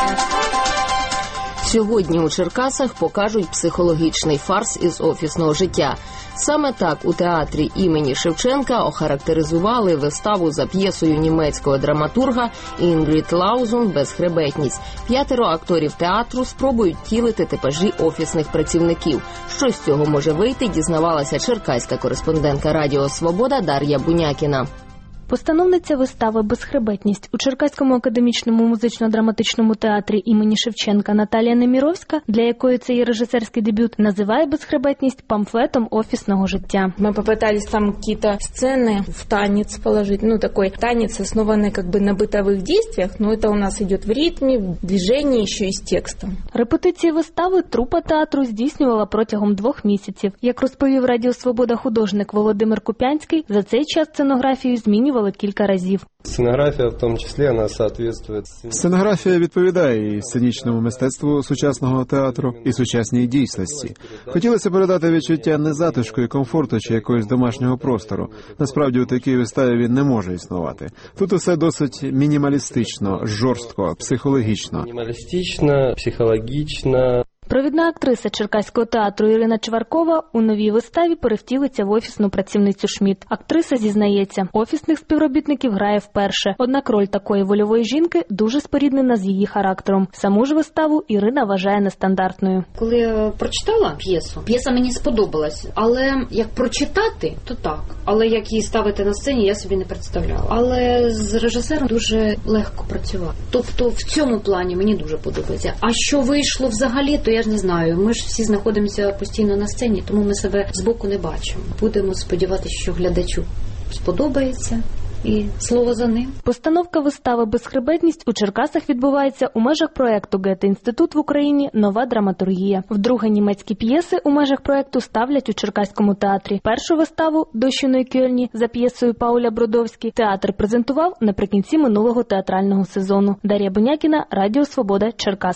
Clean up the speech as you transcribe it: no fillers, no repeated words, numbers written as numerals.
Сьогодні у Черкасах покажуть психологічний фарс із офісного життя. Саме так у театрі імені Шевченка охарактеризували виставу за п'єсою німецького драматурга Інгрід Лаузун «Безхребетність». 5 акторів театру спробують втілити типажі офісних працівників. Що з цього може вийти, дізнавалася черкаська кореспондентка Радіо Свобода Дар'я Бунякіна. Постановниця вистави «Безхребетність» у Черкаському академічному музично-драматичному театрі імені Шевченка Наталія Неміровська, для якої це є режисерський дебют, називає «Безхребетність» памфлетом офисного життя. Мы попытались там какие-то сцены в танец положить. Такой танец, основанный на бытовых действиях, но это у нас идет в ритме, в движении, еще и с текстом. Репетиції вистави трупа театру здійснювала протягом 2 місяців. Як розповів Радіо Свобода художник Володимир Купянський, за цей час сценографію змінювали кілька разів. Сценографія, в тому числі, вона відповідає. Сценографія відповідає і сценічному мистецтву сучасного театру, і сучасній дійсності. Хотілося передати відчуття незатишку і комфорту чи якогось домашнього простору. Насправді, у такій виставі він не може існувати. Тут усе досить мінімалістично, жорстко, психологічно. Мінімалістично, психологічно. Провідна актриса Черкаського театру Ірина Чваркова у новій виставі перевтілиться в офісну працівницю Шмідт. Актриса зізнається, офісних співробітників грає вперше. Однак роль такої вольової жінки дуже споріднена з її характером. Саму ж виставу Ірина вважає нестандартною. Коли я прочитала п'єса мені сподобалась. Але як прочитати, то так. Але як її ставити на сцені, я собі не представляла. Але з режисером дуже легко працювати. Тобто в цьому плані мені дуже подобається. А що вийшло взагалі, то я ж не знаю. Ми ж всі знаходимося постійно на сцені, тому ми себе збоку не бачимо. Будемо сподіватися, що глядачу сподобається. І слово за ним. Постановка вистави «Безхребетність» у Черкасах відбувається у межах проєкту «Гете-інститут» в Україні «Нова драматургія». Вдруге німецькі п'єси у межах проєкту ставлять у Черкаському театрі. Першу виставу «Дощиної Кьольні» за п'єсою Пауля Бродовські театр презентував наприкінці минулого театрального сезону. Дар'я Бунякіна, Радіо Свобода, Черкас.